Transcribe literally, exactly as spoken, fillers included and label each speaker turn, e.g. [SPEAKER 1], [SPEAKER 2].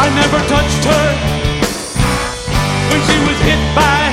[SPEAKER 1] I never touched her when she was hit by